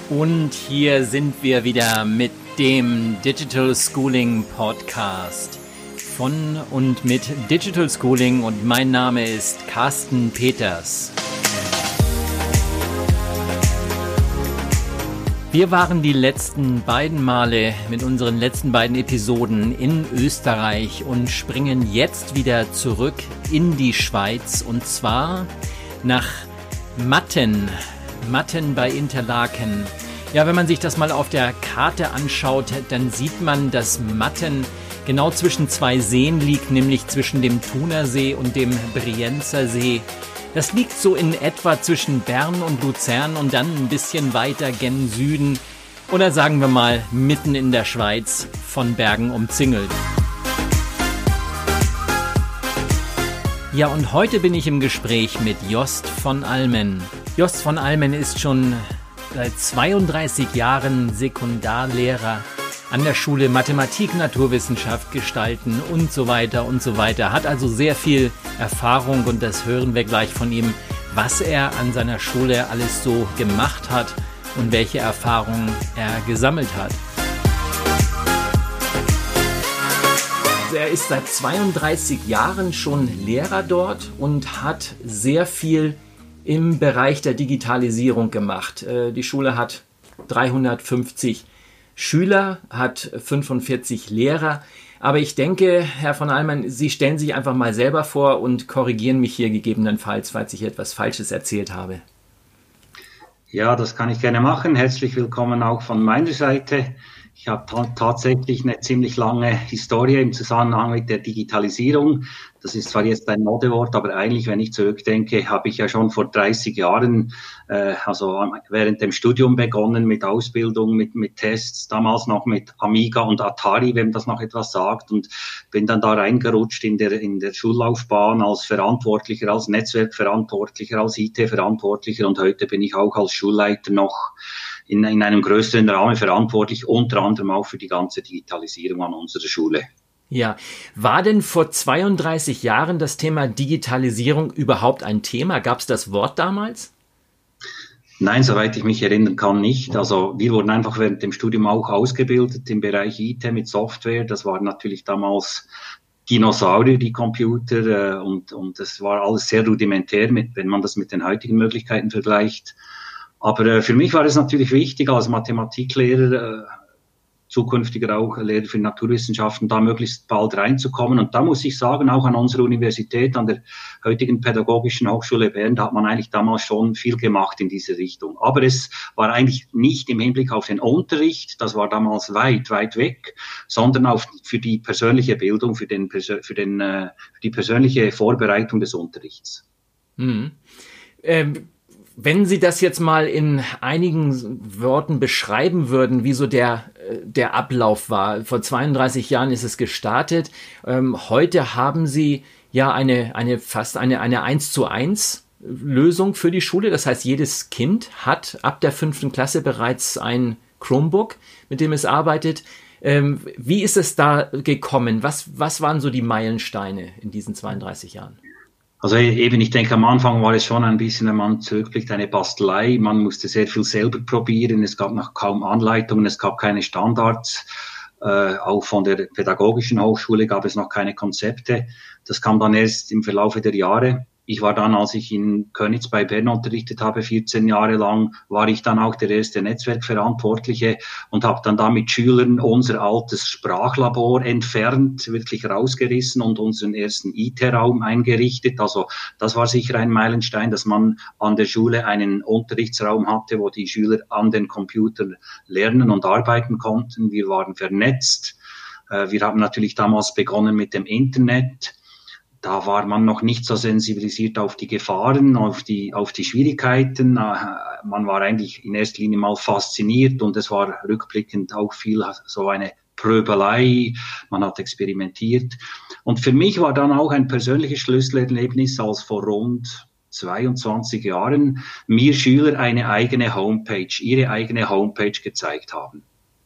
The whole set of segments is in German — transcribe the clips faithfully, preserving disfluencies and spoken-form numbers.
Und hier sind wir wieder mit dem Digital Schooling Podcast von und mit Digital Schooling und mein Name ist Carsten Peters. Wir waren die letzten beiden Male mit unseren letzten beiden Episoden in Österreich und springen jetzt wieder zurück in die Schweiz und zwar nach Matten. Matten bei Interlaken. Ja, wenn man sich das mal auf der Karte anschaut, dann sieht man, dass Matten genau zwischen zwei Seen liegt, nämlich zwischen dem Thunersee und dem Brienzer See. Das liegt so in etwa zwischen Bern und Luzern und dann ein bisschen weiter gen Süden oder sagen wir mal mitten in der Schweiz von Bergen umzingelt. Ja, und heute bin ich im Gespräch mit Jost von Almen. Jost von Almen ist schon seit zweiunddreißig Jahren Sekundarlehrer an der Schule Mathematik, Naturwissenschaft, Gestalten und so weiter und so weiter. Hat also sehr viel Erfahrung und das hören wir gleich von ihm, was er an seiner Schule alles so gemacht hat und welche Erfahrungen er gesammelt hat. Er ist seit zweiunddreißig Jahren schon Lehrer dort und hat sehr viel im Bereich der Digitalisierung gemacht. Die Schule hat dreihundertfünfzig Schüler, hat fünfundvierzig Lehrer. Aber ich denke, Herr von Almen, Sie stellen sich einfach mal selber vor und korrigieren mich hier gegebenenfalls, falls ich etwas Falsches erzählt habe. Ja, das kann ich gerne machen. Herzlich willkommen auch von meiner Seite. Ich habe ta- tatsächlich eine ziemlich lange Historie im Zusammenhang mit der Digitalisierung. Das ist zwar jetzt ein Modewort, aber eigentlich, wenn ich zurückdenke, habe ich ja schon vor dreißig Jahren, äh, also während dem Studium begonnen mit Ausbildung, mit, mit Tests, damals noch mit Amiga und Atari, wenn das noch etwas sagt, und bin dann da reingerutscht in der, in der Schullaufbahn als Verantwortlicher, als Netzwerkverantwortlicher, als I T-Verantwortlicher und heute bin ich auch als Schulleiter noch in, in einem größeren Rahmen verantwortlich, unter anderem auch für die ganze Digitalisierung an unserer Schule. Ja, war denn vor zweiunddreißig Jahren das Thema Digitalisierung überhaupt ein Thema? Gab es das Wort damals? Nein, soweit ich mich erinnern kann, nicht. Also wir wurden einfach während dem Studium auch ausgebildet im Bereich I T mit Software. Das war natürlich damals Dinosaurier, die Computer, äh, und, und das war alles sehr rudimentär, mit, wenn man das mit den heutigen Möglichkeiten vergleicht. Aber äh, für mich war es natürlich wichtig, als Mathematiklehrer, äh, zukünftiger auch Lehrer für Naturwissenschaften, da möglichst bald reinzukommen. Und da muss ich sagen, auch an unserer Universität, an der heutigen Pädagogischen Hochschule Bern, da hat man eigentlich damals schon viel gemacht in diese Richtung. Aber es war eigentlich nicht im Hinblick auf den Unterricht, das war damals weit, weit weg, sondern auf, für die persönliche Bildung, für, den, für, den, äh, für die persönliche Vorbereitung des Unterrichts. Hm. Ähm. Wenn Sie das jetzt mal in einigen Worten beschreiben würden, wie so der, der Ablauf war. Vor zweiunddreißig Jahren ist es gestartet. Ähm, heute haben Sie ja eine, eine fast eine, eine eins zu eins Lösung für die Schule. Das heißt, jedes Kind hat ab der fünften Klasse bereits ein Chromebook, mit dem es arbeitet. Ähm, wie ist es da gekommen? Was, was waren so die Meilensteine in diesen zweiunddreißig Jahren? Also eben, ich denke, am Anfang war es schon ein bisschen, wenn man zurückblickt, eine Bastelei. Man musste sehr viel selber probieren. Es gab noch kaum Anleitungen, es gab keine Standards. Äh, auch von der Pädagogischen Hochschule gab es noch keine Konzepte. Das kam dann erst im Verlaufe der Jahre. Ich war dann, als ich in Köniz bei Bern unterrichtet habe, vierzehn Jahre lang, war ich dann auch der erste Netzwerkverantwortliche und habe dann da mit Schülern unser altes Sprachlabor entfernt, wirklich rausgerissen und unseren ersten I T-Raum eingerichtet. Also das war sicher ein Meilenstein, dass man an der Schule einen Unterrichtsraum hatte, wo die Schüler an den Computern lernen und arbeiten konnten. Wir waren vernetzt. Wir haben natürlich damals begonnen mit dem Internet. Da war man noch nicht so sensibilisiert auf die Gefahren, auf die, auf die Schwierigkeiten. Man war eigentlich in erster Linie mal fasziniert und es war rückblickend auch viel so eine Pröbelei. Man hat experimentiert. Und für mich war dann auch ein persönliches Schlüsselerlebnis, als vor rund zweiundzwanzig Jahren mir Schüler eine eigene Homepage, ihre eigene Homepage gezeigt haben.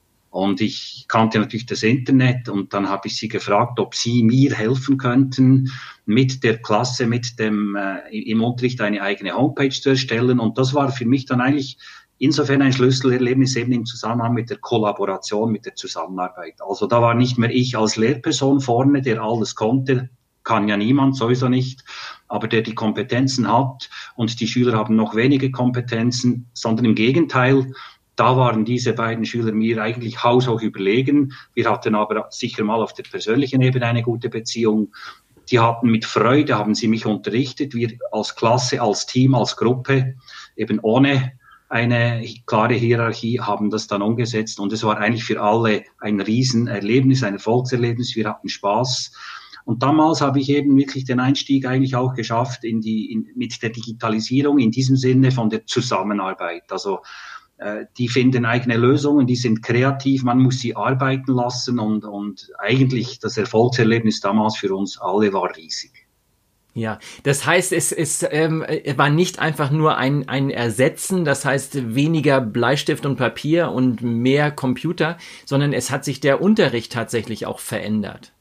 Und ich kannte natürlich das Internet und dann habe ich sie gefragt, ob sie mir helfen könnten, mit der Klasse, mit dem äh, im Unterricht eine eigene Homepage zu erstellen. Und das war für mich dann eigentlich insofern ein Schlüsselerlebnis eben im Zusammenhang mit der Kollaboration, mit der Zusammenarbeit. Also da war nicht mehr ich als Lehrperson vorne, der alles konnte, kann ja niemand, sowieso nicht, aber der die Kompetenzen hat und die Schüler haben noch wenige Kompetenzen, sondern im Gegenteil, da waren diese beiden Schüler mir eigentlich haushoch überlegen. Wir hatten aber sicher mal auf der persönlichen Ebene eine gute Beziehung. Die hatten mit Freude, haben sie mich unterrichtet, wir als Klasse, als Team, als Gruppe, eben ohne eine klare Hierarchie, haben das dann umgesetzt und es war eigentlich für alle ein Riesenerlebnis, ein Erfolgserlebnis, wir hatten Spaß. Und damals habe ich eben wirklich den Einstieg eigentlich auch geschafft in die, in, mit der Digitalisierung in diesem Sinne von der Zusammenarbeit. Also äh, die finden eigene Lösungen, die sind kreativ, man muss sie arbeiten lassen und, und eigentlich das Erfolgserlebnis damals für uns alle war riesig. Ja, das heißt, es, es ähm, war nicht einfach nur ein, ein Ersetzen, das heißt weniger Bleistift und Papier und mehr Computer, sondern es hat sich der Unterricht tatsächlich auch verändert.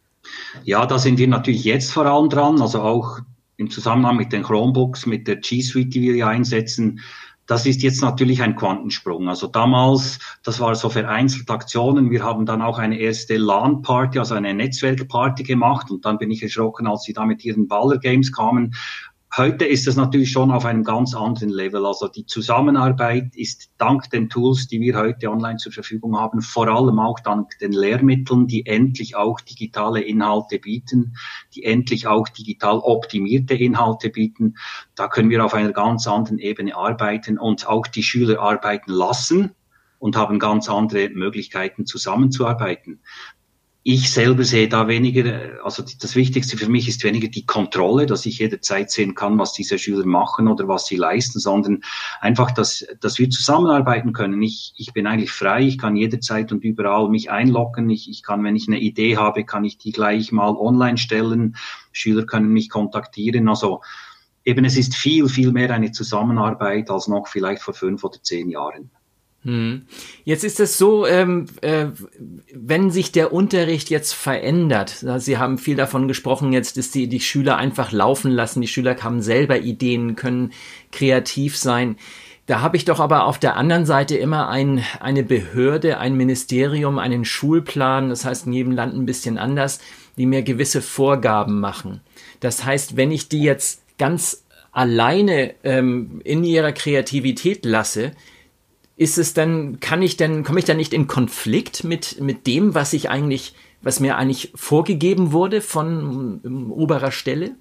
Ja, da sind wir natürlich jetzt vor allem dran, also auch im Zusammenhang mit den Chromebooks, mit der G Suite, die wir hier einsetzen. Das ist jetzt natürlich ein Quantensprung. Also damals, das war so vereinzelt Aktionen. Wir haben dann auch eine erste LAN-Party, also eine Netzwerkparty gemacht und dann bin ich erschrocken, als sie da mit ihren Baller-Games kamen. Heute ist das natürlich schon auf einem ganz anderen Level. Also die Zusammenarbeit ist dank den Tools, die wir heute online zur Verfügung haben, vor allem auch dank den Lehrmitteln, die endlich auch digitale Inhalte bieten, die endlich auch digital optimierte Inhalte bieten. Da können wir auf einer ganz anderen Ebene arbeiten und auch die Schüler arbeiten lassen und haben ganz andere Möglichkeiten zusammenzuarbeiten. Ich selber sehe da weniger, also das Wichtigste für mich ist weniger die Kontrolle, dass ich jederzeit sehen kann, was diese Schüler machen oder was sie leisten, sondern einfach, dass, dass wir zusammenarbeiten können. Ich, ich bin eigentlich frei, ich kann jederzeit und überall mich einloggen. Ich, ich kann, wenn ich eine Idee habe, kann ich die gleich mal online stellen. Schüler können mich kontaktieren. Also eben, es ist viel, viel mehr eine Zusammenarbeit als noch vielleicht vor fünf oder zehn Jahren. Hm. Jetzt ist es so, ähm, äh, wenn sich der Unterricht jetzt verändert, Sie haben viel davon gesprochen, jetzt ist die, die Schüler einfach laufen lassen, die Schüler haben selber Ideen, können kreativ sein. Da habe ich doch aber auf der anderen Seite immer ein, eine Behörde, ein Ministerium, einen Schulplan, das heißt in jedem Land ein bisschen anders, die mir gewisse Vorgaben machen. Das heißt, wenn ich die jetzt ganz alleine ähm, in ihrer Kreativität lasse, ist es dann, kann ich denn, komme ich dann nicht in Konflikt mit, mit dem, was ich eigentlich, was mir eigentlich vorgegeben wurde von um, oberer Stelle?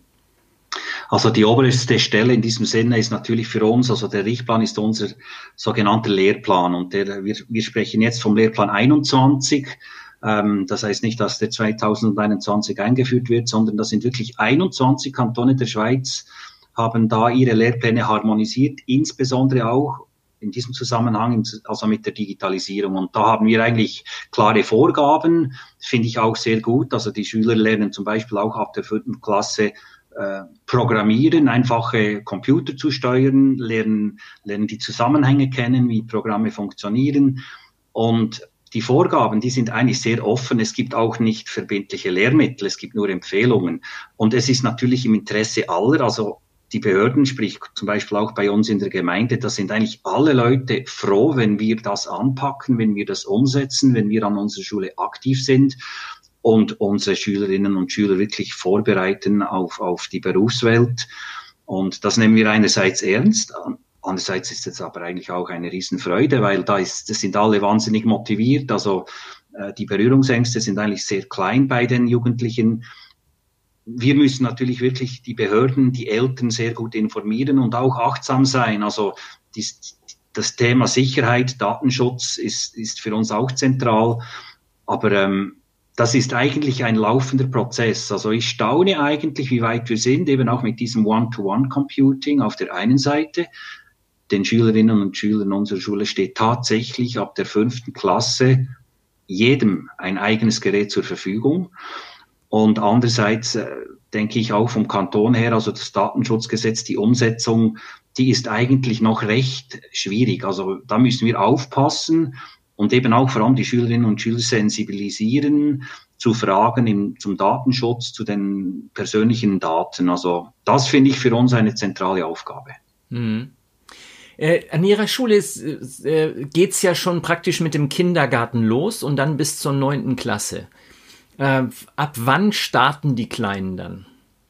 Also die oberste Stelle in diesem Sinne ist natürlich für uns, also der Richtplan ist unser sogenannter Lehrplan und der, wir, wir sprechen jetzt vom Lehrplan einundzwanzig. Ähm, das heißt nicht, dass der zweitausendeinundzwanzig eingeführt wird, sondern das sind wirklich einundzwanzig Kantone der Schweiz, haben da ihre Lehrpläne harmonisiert, insbesondere auch in diesem Zusammenhang, also mit der Digitalisierung. Und da haben wir eigentlich klare Vorgaben, finde ich auch sehr gut. Also die Schüler lernen zum Beispiel auch ab der vierten Klasse äh, Programmieren, einfache Computer zu steuern, lernen, lernen die Zusammenhänge kennen, wie Programme funktionieren. Und die Vorgaben, die sind eigentlich sehr offen. Es gibt auch nicht verbindliche Lehrmittel, es gibt nur Empfehlungen. Und es ist natürlich im Interesse aller, also die Behörden, sprich zum Beispiel auch bei uns in der Gemeinde, da sind eigentlich alle Leute froh, wenn wir das anpacken, wenn wir das umsetzen, wenn wir an unserer Schule aktiv sind und unsere Schülerinnen und Schüler wirklich vorbereiten auf, auf die Berufswelt. Und das nehmen wir einerseits ernst, andererseits ist es aber eigentlich auch eine Riesenfreude, weil da ist, das sind alle wahnsinnig motiviert. Also äh, die Berührungsängste sind eigentlich sehr klein bei den Jugendlichen. Wir müssen natürlich wirklich die Behörden, die Eltern sehr gut informieren und auch achtsam sein. Also dies, das Thema Sicherheit, Datenschutz ist, ist für uns auch zentral. Aber ähm, das ist eigentlich ein laufender Prozess. Also ich staune eigentlich, wie weit wir sind, eben auch mit diesem One-to-One-Computing auf der einen Seite. Den Schülerinnen und Schülern unserer Schule steht tatsächlich ab der fünften Klasse jedem ein eigenes Gerät zur Verfügung. Und andererseits äh, denke ich auch vom Kanton her, also das Datenschutzgesetz, die Umsetzung, die ist eigentlich noch recht schwierig. Also da müssen wir aufpassen und eben auch vor allem die Schülerinnen und Schüler sensibilisieren zu Fragen im, zum Datenschutz, zu den persönlichen Daten. Also das finde ich für uns eine zentrale Aufgabe. Mhm. Äh, an Ihrer Schule ist, äh, geht's ja schon praktisch mit dem Kindergarten los und dann bis zur neunten Klasse. Äh, ab wann starten die Kleinen dann?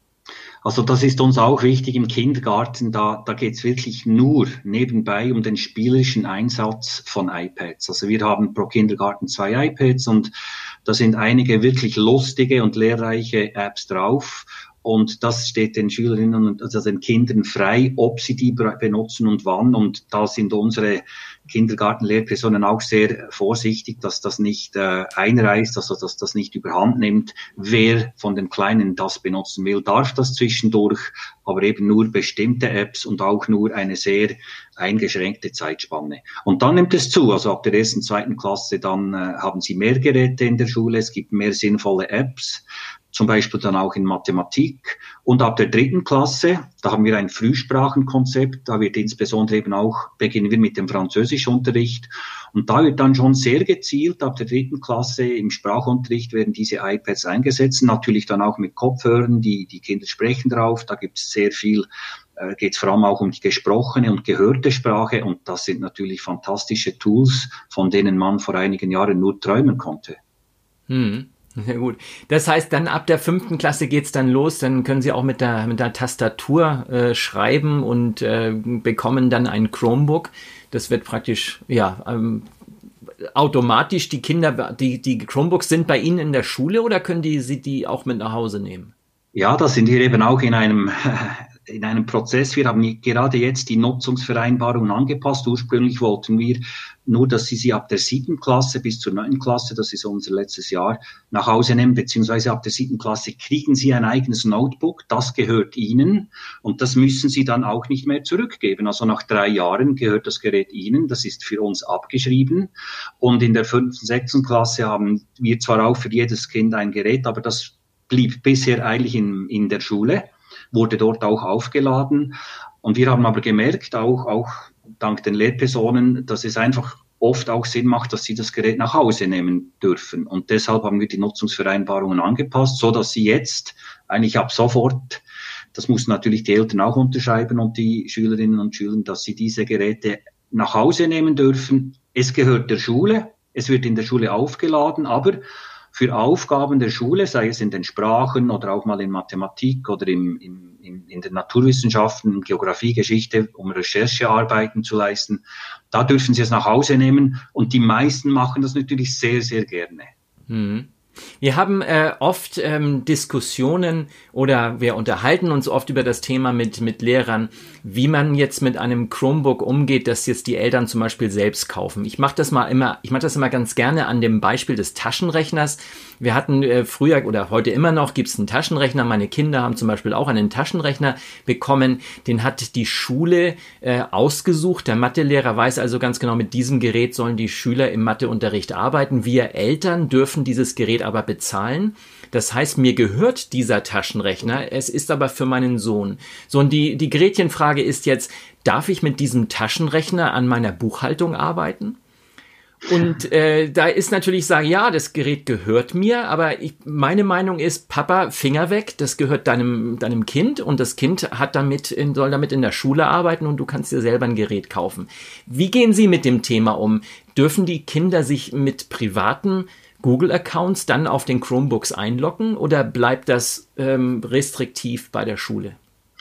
Also das ist uns auch wichtig im Kindergarten, da, da geht's wirklich nur nebenbei um den spielerischen Einsatz von iPads. Also wir haben pro Kindergarten zwei iPads und da sind einige wirklich lustige und lehrreiche Apps drauf. Und das steht den Schülerinnen und also den Kindern frei, ob sie die benutzen und wann. Und da sind unsere Kindergartenlehrpersonen auch sehr vorsichtig, dass das nicht äh, einreißt, also dass das nicht überhand nimmt. Wer von den Kleinen das benutzen will, darf das zwischendurch, aber eben nur bestimmte Apps und auch nur eine sehr eingeschränkte Zeitspanne. Und dann nimmt es zu, also ab der ersten, zweiten Klasse, dann äh, haben sie mehr Geräte in der Schule, es gibt mehr sinnvolle Apps, zum Beispiel dann auch in Mathematik. Und ab der dritten Klasse, da haben wir ein Frühsprachenkonzept, da wird insbesondere eben auch, beginnen wir mit dem Französischunterricht. Und da wird dann schon sehr gezielt, ab der dritten Klasse im Sprachunterricht werden diese iPads eingesetzt, natürlich dann auch mit Kopfhörern, die, die Kinder sprechen drauf, da gibt es sehr viel, äh, geht es vor allem auch um die gesprochene und gehörte Sprache und das sind natürlich fantastische Tools, von denen man vor einigen Jahren nur träumen konnte. Hm. Sehr gut. Das heißt, dann ab der fünften Klasse geht's dann los, dann können Sie auch mit der mit der Tastatur äh, schreiben und äh, bekommen dann ein Chromebook. Das wird praktisch, ja, ähm, automatisch die Kinder, die die Chromebooks sind bei Ihnen in der Schule oder können die Sie die auch mit nach Hause nehmen? Ja, da sind wir eben auch in einem in einem Prozess. Wir haben gerade jetzt die Nutzungsvereinbarungen angepasst. Ursprünglich wollten wir nur, dass Sie sie ab der siebten Klasse bis zur neunten Klasse, das ist unser letztes Jahr, nach Hause nehmen, beziehungsweise ab der siebten Klasse kriegen Sie ein eigenes Notebook, das gehört Ihnen und das müssen Sie dann auch nicht mehr zurückgeben. Also nach drei Jahren gehört das Gerät Ihnen, das ist für uns abgeschrieben und in der fünften, sechsten Klasse haben wir zwar auch für jedes Kind ein Gerät, aber das blieb bisher eigentlich in, in der Schule, wurde dort auch aufgeladen. Und wir haben aber gemerkt, auch, auch dank den Lehrpersonen, dass es einfach oft auch Sinn macht, dass sie das Gerät nach Hause nehmen dürfen. Und deshalb haben wir die Nutzungsvereinbarungen angepasst, so dass sie jetzt eigentlich ab sofort, das mussten natürlich die Eltern auch unterschreiben und die Schülerinnen und Schüler, dass sie diese Geräte nach Hause nehmen dürfen. Es gehört der Schule, es wird in der Schule aufgeladen, aber für Aufgaben der Schule, sei es in den Sprachen oder auch mal in Mathematik oder im, im, in, in den Naturwissenschaften, Geografie, Geschichte, um Recherchearbeiten zu leisten, da dürfen Sie es nach Hause nehmen und die meisten machen das natürlich sehr, sehr gerne. Mhm. Wir haben äh, oft ähm, Diskussionen oder wir unterhalten uns oft über das Thema mit, mit Lehrern, wie man jetzt mit einem Chromebook umgeht, das jetzt die Eltern zum Beispiel selbst kaufen. Ich mache das mal immer, ich mache das immer ganz gerne an dem Beispiel des Taschenrechners. Wir hatten äh, früher oder heute immer noch, gibt es einen Taschenrechner. Meine Kinder haben zum Beispiel auch einen Taschenrechner bekommen. Den hat die Schule äh, ausgesucht. Der Mathelehrer weiß also ganz genau, mit diesem Gerät sollen die Schüler im Matheunterricht arbeiten. Wir Eltern dürfen dieses Gerät aber bezahlen. Das heißt, mir gehört dieser Taschenrechner, es ist aber für meinen Sohn. So, und die, die Gretchenfrage ist jetzt, darf ich mit diesem Taschenrechner an meiner Buchhaltung arbeiten? Und äh, da ist natürlich, sage ja, das Gerät gehört mir, aber ich, meine Meinung ist, Papa, Finger weg, das gehört deinem deinem Kind und das Kind hat damit in, soll damit in der Schule arbeiten und du kannst dir selber ein Gerät kaufen. Wie gehen Sie mit dem Thema um? Dürfen die Kinder sich mit privaten Google-Accounts dann auf den Chromebooks einloggen oder bleibt das ähm, restriktiv bei der Schule?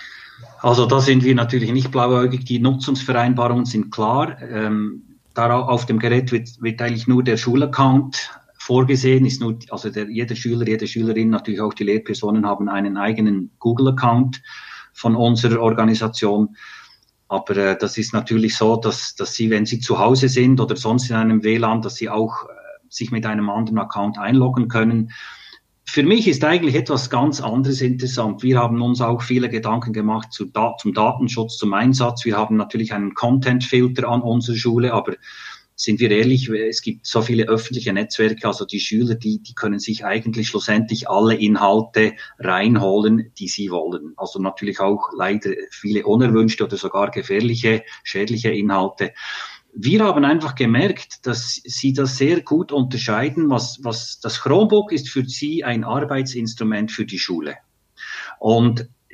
Also da sind wir natürlich nicht blauäugig. Die Nutzungsvereinbarungen sind klar. Ähm, darauf, auf dem Gerät wird, wird eigentlich nur der Schulaccount vorgesehen. Ist nur, also der, jeder Schüler, jede Schülerin, natürlich auch die Lehrpersonen haben einen eigenen Google-Account von unserer Organisation. Aber äh, das ist natürlich so, dass, dass sie, wenn sie zu Hause sind oder sonst in einem W L A N, dass sie auch sich mit einem anderen Account einloggen können. Für mich ist eigentlich etwas ganz anderes interessant. Wir haben uns auch viele Gedanken gemacht zu Da- zum Datenschutz, zum Einsatz. Wir haben natürlich einen Content-Filter an unserer Schule, aber sind wir ehrlich, es gibt so viele öffentliche Netzwerke, also die Schüler, die, die können sich eigentlich schlussendlich alle Inhalte reinholen, die sie wollen. Also natürlich auch leider viele unerwünschte oder sogar gefährliche, schädliche Inhalte. Wir haben einfach gemerkt, dass sie das sehr gut unterscheiden, was, was das Chromebook ist für sie ein Arbeitsinstrument für die Schule. Und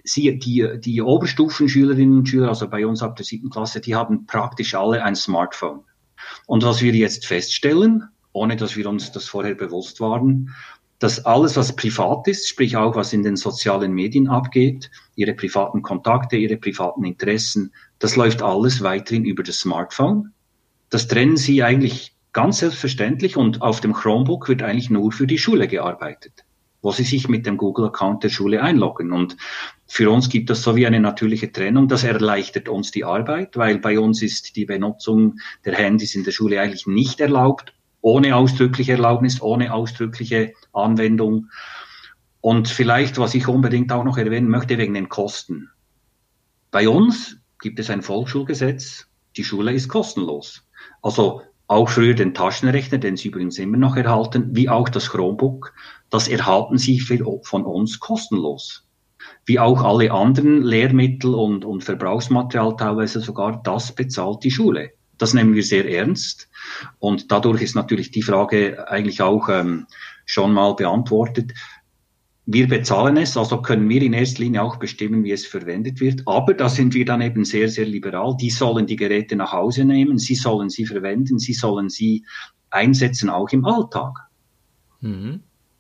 Sie, die, die Oberstufenschülerinnen und Schüler, also bei uns ab der siebten Klasse, die haben praktisch alle ein Smartphone. Und was wir jetzt feststellen, ohne dass wir uns das vorher bewusst waren, dass alles, was privat ist, sprich auch was in den sozialen Medien abgeht, ihre privaten Kontakte, ihre privaten Interessen, das läuft alles weiterhin über das Smartphone. Das trennen sie eigentlich ganz selbstverständlich und auf dem Chromebook wird eigentlich nur für die Schule gearbeitet, wo sie sich mit dem Google-Account der Schule einloggen. Und für uns gibt es so wie eine natürliche Trennung. Das erleichtert uns die Arbeit, weil bei uns ist die Benutzung der Handys in der Schule eigentlich nicht erlaubt, ohne ausdrückliche Erlaubnis, ohne ausdrückliche Anwendung. Und vielleicht, was ich unbedingt auch noch erwähnen möchte, wegen den Kosten. Bei uns gibt es ein Volksschulgesetz, die Schule ist kostenlos. Also auch früher den Taschenrechner, den Sie übrigens immer noch erhalten, wie auch das Chromebook, das erhalten Sie von uns kostenlos. Wie auch alle anderen Lehrmittel und, und Verbrauchsmaterial teilweise sogar, das bezahlt die Schule. Das nehmen wir sehr ernst und dadurch ist natürlich die Frage eigentlich auch ähm, schon mal beantwortet. Wir bezahlen es, also können wir in erster Linie auch bestimmen, wie es verwendet wird. Aber da sind wir dann eben sehr, sehr liberal. Die sollen die Geräte nach Hause nehmen, sie sollen sie verwenden, sie sollen sie einsetzen, auch im Alltag. Mhm.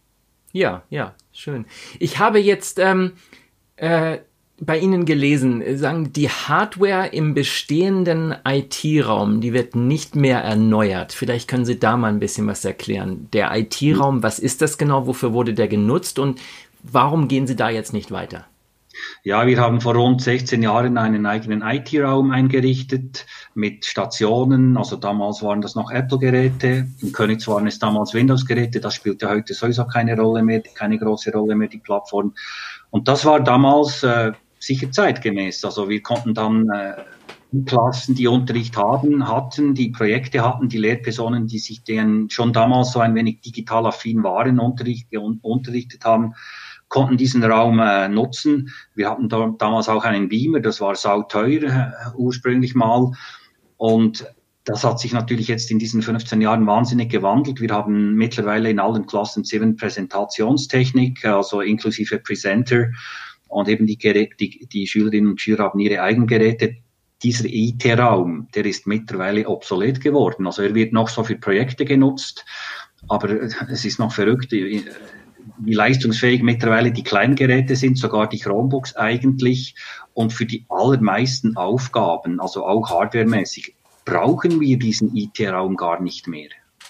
Ja, ja, schön. Ich habe jetzt ähm, äh, bei Ihnen gelesen, sagen, die Hardware im bestehenden I T-Raum, die wird nicht mehr erneuert. Vielleicht können Sie da mal ein bisschen was erklären. Der I T-Raum, was ist das genau? Wofür wurde der genutzt und warum gehen Sie da jetzt nicht weiter? Ja, wir haben vor rund sechzehn Jahren einen eigenen I T-Raum eingerichtet mit Stationen. Also damals waren das noch Apple-Geräte. In Königs waren es damals Windows-Geräte. Das spielt ja heute sowieso keine Rolle mehr, keine große Rolle mehr, die Plattform. Und das war damals äh, sicher zeitgemäß. Also wir konnten dann äh, die Klassen, die Unterricht haben, hatten, die Projekte hatten, die Lehrpersonen, die sich denen schon damals so ein wenig digital affin waren, Unterricht, un, unterrichtet haben, konnten diesen Raum äh, nutzen. Wir hatten da, damals auch einen Beamer, das war sauteuer äh, ursprünglich mal. Und das hat sich natürlich jetzt in diesen fünfzehn Jahren wahnsinnig gewandelt. Wir haben mittlerweile in allen Klassen sieben Präsentationstechnik, also inklusive Presenter. Und eben die, Geräte, die, die Schülerinnen und Schüler haben ihre eigenen Geräte. Dieser I T-Raum, der ist mittlerweile obsolet geworden. Also er wird noch so für Projekte genutzt, aber es ist noch verrückt, wie leistungsfähig mittlerweile die kleinen Geräte sind, sogar die Chromebooks eigentlich. Und für die allermeisten Aufgaben, also auch hardwaremäßig, brauchen wir diesen I T-Raum gar nicht mehr.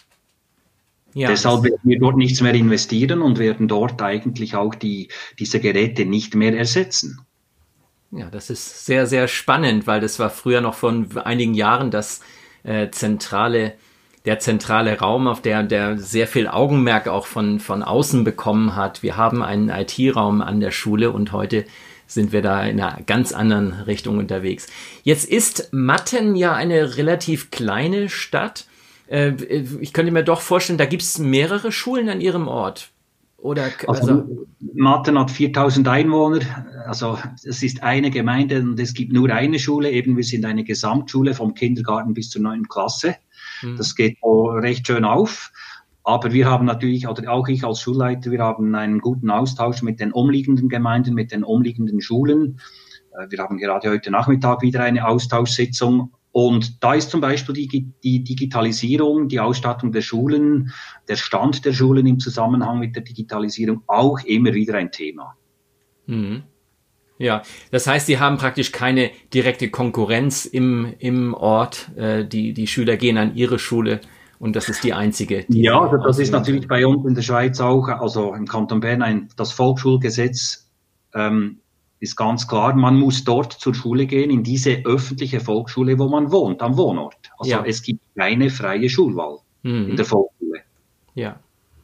Ja, deshalb werden wir dort nichts mehr investieren und werden dort eigentlich auch die, diese Geräte nicht mehr ersetzen. Ja, das ist sehr, sehr spannend, weil das war früher noch vor einigen Jahren das äh, zentrale, der zentrale Raum, auf der, der sehr viel Augenmerk auch von, von außen bekommen hat. Wir haben einen I T-Raum an der Schule und heute sind wir da in einer ganz anderen Richtung unterwegs. Jetzt ist Matten ja eine relativ kleine Stadt. Ich könnte mir doch vorstellen, da gibt es mehrere Schulen an Ihrem Ort. Oder, also, also Matten hat viertausend Einwohner, also es ist eine Gemeinde und es gibt nur eine Schule, eben wir sind eine Gesamtschule vom Kindergarten bis zur neunten Klasse. Hm. Das geht so recht schön auf. Aber wir haben natürlich, oder auch ich als Schulleiter, wir haben einen guten Austausch mit den umliegenden Gemeinden, mit den umliegenden Schulen. Wir haben gerade heute Nachmittag wieder eine Austauschsitzung. Und da ist zum Beispiel die, die Digitalisierung, die Ausstattung der Schulen, der Stand der Schulen im Zusammenhang mit der Digitalisierung auch immer wieder ein Thema. Mhm. Ja, das heißt, Sie haben praktisch keine direkte Konkurrenz im, im Ort. Äh, die, die Schüler gehen an Ihre Schule und das ist die einzige. Die ja, also das ist natürlich bei uns in der Schweiz auch, also im Kanton Bern, ein, das Volksschulgesetz ähm, ist ganz klar, man muss dort zur Schule gehen, in diese öffentliche Volksschule, wo man wohnt, am Wohnort. Also ja. Es gibt keine freie Schulwahl mhm. in der Volksschule. Ja,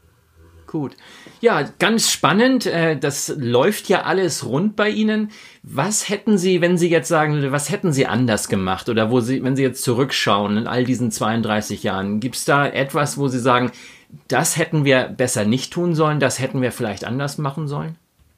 gut. Ja, ganz spannend. Das läuft ja alles rund bei Ihnen. Was hätten Sie, wenn Sie jetzt sagen, was hätten Sie anders gemacht? Oder wo Sie, wenn Sie jetzt zurückschauen in all diesen zweiunddreißig Jahren, gibt es da etwas, wo Sie sagen, das hätten wir besser nicht tun sollen, das hätten wir vielleicht anders machen sollen?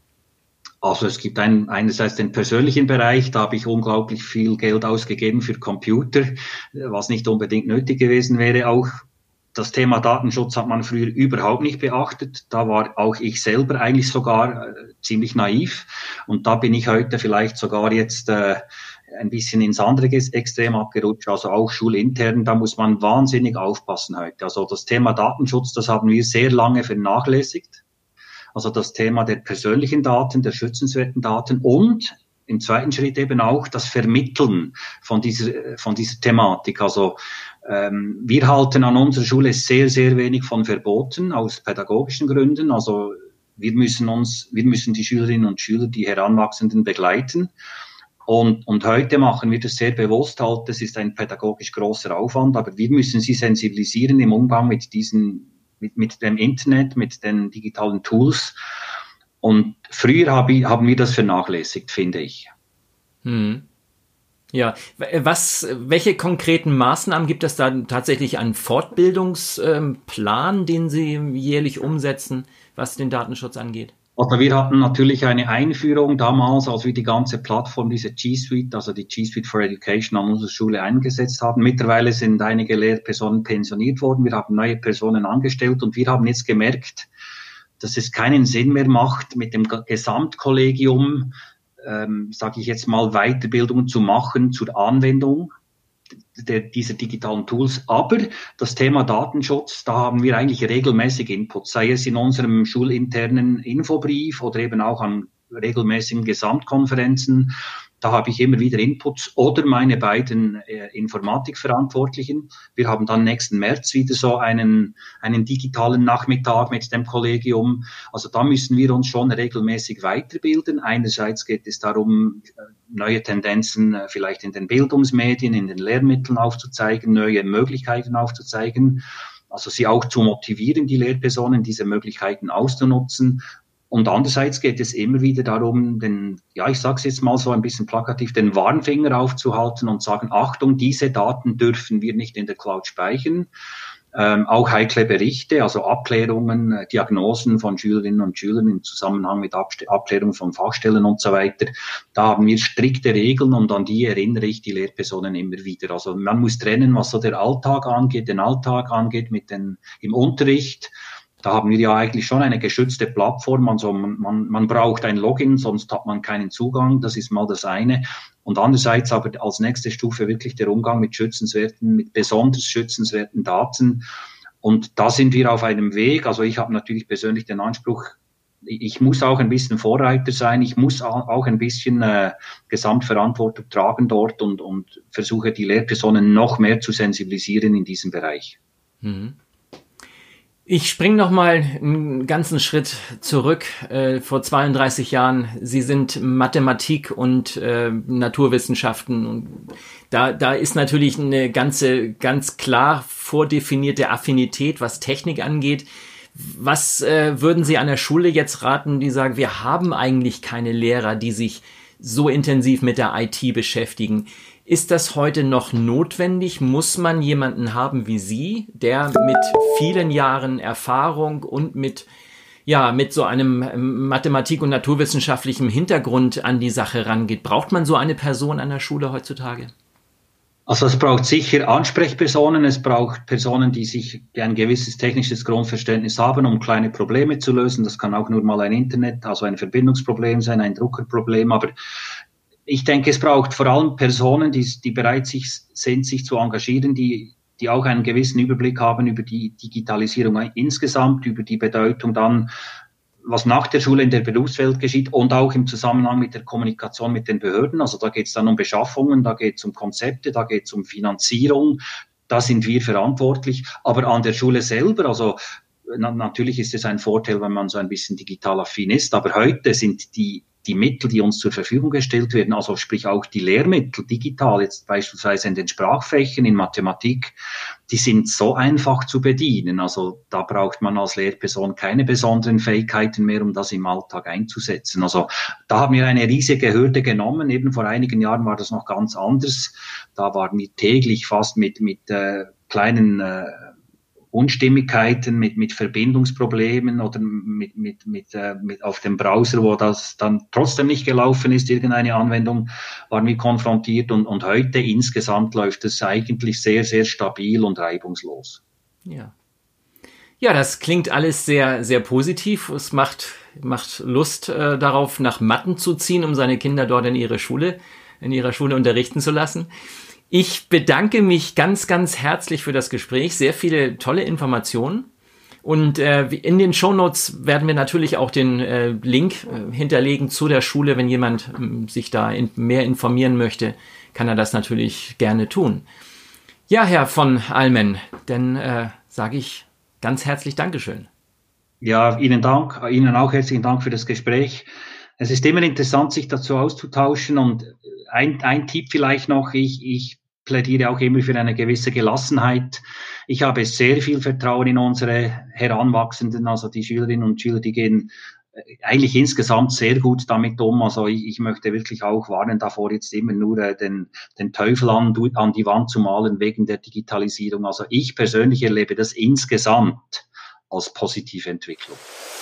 Also es gibt ein, einerseits den persönlichen Bereich, da habe ich unglaublich viel Geld ausgegeben für Computer, was nicht unbedingt nötig gewesen wäre. Auch das Thema Datenschutz hat man früher überhaupt nicht beachtet. Da war auch ich selber eigentlich sogar äh, ziemlich naiv. Und da bin ich heute vielleicht sogar jetzt äh, ein bisschen ins andere Extrem abgerutscht, also auch schulintern. Da muss man wahnsinnig aufpassen heute. Also das Thema Datenschutz, das haben wir sehr lange vernachlässigt. Also das Thema der persönlichen Daten, der schützenswerten Daten und im zweiten Schritt eben auch das Vermitteln von dieser, von dieser Thematik. Also ähm, wir halten an unserer Schule sehr, sehr wenig von Verboten aus pädagogischen Gründen. Also wir müssen uns, wir müssen die Schülerinnen und Schüler, die Heranwachsenden begleiten. Und, und heute machen wir das sehr bewusst halt. Das ist ein pädagogisch großer Aufwand, aber wir müssen sie sensibilisieren im Umgang mit diesen, mit, mit dem Internet, mit den digitalen Tools. Und früher hab ich, haben wir das vernachlässigt, finde ich. Hm. Ja, was, welche konkreten Maßnahmen gibt es da tatsächlich einen Fortbildungsplan, den Sie jährlich umsetzen, was den Datenschutz angeht? Also wir hatten natürlich eine Einführung damals, als wir die ganze Plattform, diese G Suite, also die G Suite for Education an unserer Schule eingesetzt haben. Mittlerweile sind einige Lehrpersonen pensioniert worden, wir haben neue Personen angestellt und wir haben jetzt gemerkt, dass es keinen Sinn mehr macht, mit dem Gesamtkollegium ähm, sage ich jetzt mal, Weiterbildungen zu machen zur Anwendung der, dieser digitalen Tools. Aber das Thema Datenschutz, da haben wir eigentlich regelmäßig Input, sei es in unserem schulinternen Infobrief oder eben auch an regelmäßigen Gesamtkonferenzen. Da habe ich immer wieder Inputs oder meine beiden äh, Informatikverantwortlichen. Wir haben dann nächsten März wieder so einen, einen digitalen Nachmittag mit dem Kollegium. Also da müssen wir uns schon regelmäßig weiterbilden. Einerseits geht es darum, neue Tendenzen äh, vielleicht in den Bildungsmedien, in den Lehrmitteln aufzuzeigen, neue Möglichkeiten aufzuzeigen. Also sie auch zu motivieren, die Lehrpersonen, diese Möglichkeiten auszunutzen. Und andererseits geht es immer wieder darum, den, ja, ich sage es jetzt mal so ein bisschen plakativ, den Warnfinger aufzuhalten und sagen, Achtung, diese Daten dürfen wir nicht in der Cloud speichern. Ähm, auch heikle Berichte, also Abklärungen, äh, Diagnosen von Schülerinnen und Schülern im Zusammenhang mit Abst- Abklärung von Fachstellen und so weiter. Da haben wir strikte Regeln und an die erinnere ich die Lehrpersonen immer wieder. Also man muss trennen, was so der Alltag angeht, den Alltag angeht mit den, im Unterricht. Da haben wir ja eigentlich schon eine geschützte Plattform, also man, man, man braucht ein Login, sonst hat man keinen Zugang, das ist mal das eine. Und andererseits aber als nächste Stufe wirklich der Umgang mit schützenswerten, mit besonders schützenswerten Daten. Und da sind wir auf einem Weg, also ich habe natürlich persönlich den Anspruch, ich muss auch ein bisschen Vorreiter sein, ich muss auch ein bisschen äh, Gesamtverantwortung tragen dort und, und versuche die Lehrpersonen noch mehr zu sensibilisieren in diesem Bereich. Mhm. Ich springe noch mal einen ganzen Schritt zurück. Äh, vor zweiunddreißig Jahren, Sie sind Mathematik und äh, Naturwissenschaften und da, da ist natürlich eine ganze, ganz klar vordefinierte Affinität, was Technik angeht. Was äh, würden Sie an der Schule jetzt raten, die sagen, wir haben eigentlich keine Lehrer, die sich so intensiv mit der I T beschäftigen? Ist das heute noch notwendig? Muss man jemanden haben wie Sie, der mit vielen Jahren Erfahrung und mit, ja, mit so einem Mathematik- und naturwissenschaftlichem Hintergrund an die Sache rangeht? Braucht man so eine Person an der Schule heutzutage? Also es braucht sicher Ansprechpersonen, es braucht Personen, die sich die ein gewisses technisches Grundverständnis haben, um kleine Probleme zu lösen. Das kann auch nur mal ein Internet, also ein Verbindungsproblem sein, ein Druckerproblem, aber ich denke, es braucht vor allem Personen, die, die bereit sind, sich zu engagieren, die, die auch einen gewissen Überblick haben über die Digitalisierung insgesamt, über die Bedeutung dann, was nach der Schule in der Berufswelt geschieht und auch im Zusammenhang mit der Kommunikation mit den Behörden. Also da geht es dann um Beschaffungen, da geht es um Konzepte, da geht es um Finanzierung. Da sind wir verantwortlich. Aber an der Schule selber, also na, natürlich ist es ein Vorteil, wenn man so ein bisschen digital affin ist, aber heute sind die die Mittel, die uns zur Verfügung gestellt werden, also sprich auch die Lehrmittel digital, jetzt beispielsweise in den Sprachfächern, in Mathematik, die sind so einfach zu bedienen. Also da braucht man als Lehrperson keine besonderen Fähigkeiten mehr, um das im Alltag einzusetzen. Also da haben wir eine riesige Hürde genommen. Eben vor einigen Jahren war das noch ganz anders. Da waren wir täglich fast mit, mit äh, kleinen äh, Unstimmigkeiten, mit, mit Verbindungsproblemen oder mit, mit, mit, äh, mit auf dem Browser, wo das dann trotzdem nicht gelaufen ist, irgendeine Anwendung, waren wir konfrontiert und, und heute insgesamt läuft es eigentlich sehr, sehr stabil und reibungslos. Ja. Ja, das klingt alles sehr, sehr positiv. Es macht, macht Lust äh, darauf, nach Matten zu ziehen, um seine Kinder dort in ihre Schule, in ihrer Schule unterrichten zu lassen. Ich bedanke mich ganz, ganz herzlich für das Gespräch. Sehr viele tolle Informationen. Und äh, in den Shownotes werden wir natürlich auch den äh, Link äh, hinterlegen zu der Schule. Wenn jemand äh, sich da in, mehr informieren möchte, kann er das natürlich gerne tun. Ja, Herr von Almen, dann äh, sage ich ganz herzlich Dankeschön. Ja, Ihnen Dank, Ihnen auch herzlichen Dank für das Gespräch. Es ist immer interessant, sich dazu auszutauschen, und ein, ein Tipp vielleicht noch, ich, ich plädiere auch immer für eine gewisse Gelassenheit. Ich habe sehr viel Vertrauen in unsere Heranwachsenden, also die Schülerinnen und Schüler, die gehen eigentlich insgesamt sehr gut damit um. Also ich, ich möchte wirklich auch warnen davor, jetzt immer nur äh, den, den Teufel an, an die Wand zu malen wegen der Digitalisierung. Also ich persönlich erlebe das insgesamt als positive Entwicklung.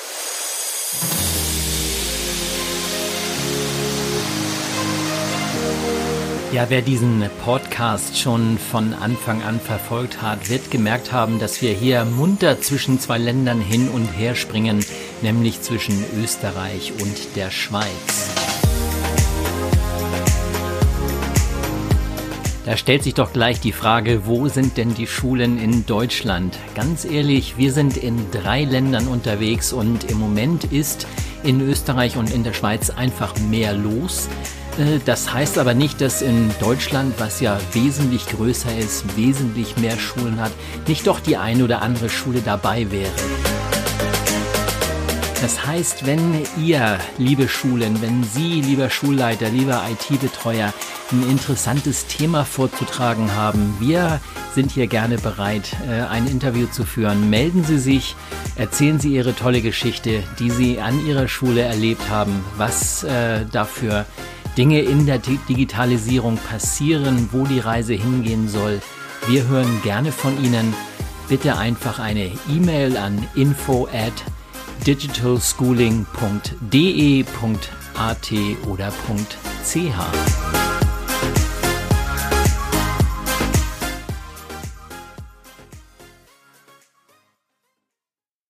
Ja, wer diesen Podcast schon von Anfang an verfolgt hat, wird gemerkt haben, dass wir hier munter zwischen zwei Ländern hin und her springen, nämlich zwischen Österreich und der Schweiz. Da stellt sich doch gleich die Frage, wo sind denn die Schulen in Deutschland? Ganz ehrlich, wir sind in drei Ländern unterwegs und im Moment ist in Österreich und in der Schweiz einfach mehr los. Das heißt aber nicht, dass in Deutschland, was ja wesentlich größer ist, wesentlich mehr Schulen hat, nicht doch die eine oder andere Schule dabei wäre. Das heißt, wenn ihr, liebe Schulen, wenn Sie, lieber Schulleiter, lieber I T-Betreuer, ein interessantes Thema vorzutragen haben, wir sind hier gerne bereit, ein Interview zu führen. Melden Sie sich, erzählen Sie Ihre tolle Geschichte, die Sie an Ihrer Schule erlebt haben, was äh, dafür Dinge in der Digitalisierung passieren, wo die Reise hingehen soll. Wir hören gerne von Ihnen. Bitte einfach eine E-Mail an info at digitalschooling punkt de punkt at oder .ch.